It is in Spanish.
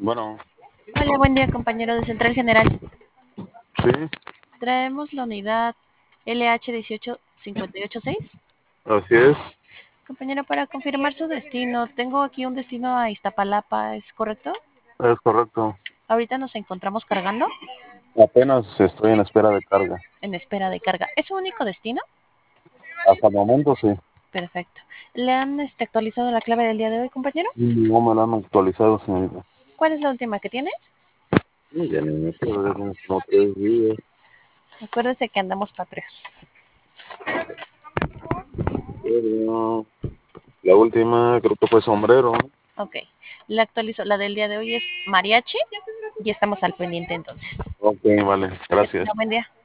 Bueno, Hola, buen día, compañero de Central General. sí, Traemos la unidad LH18586. así es, Compañero, para confirmar su destino, tengo aquí un destino a Iztapalapa, ¿es correcto? es correcto. Ahorita nos encontramos cargando Apenas estoy en espera de carga. en espera de carga. ¿Es su único destino? Hasta el momento sí. Perfecto. ¿Le han actualizado la clave del día de hoy, compañero? No me lo han actualizado, señorita. ¿Cuál es la última que tiene? Ya ni me acuerdo, ya como 3 días. Acuérdese que andamos patrios. Pero la última creo que fue sombrero. Ok. La actualizo. La del día de hoy es mariachi y estamos al pendiente entonces. Ok, vale, Que tenga gracias. buen día.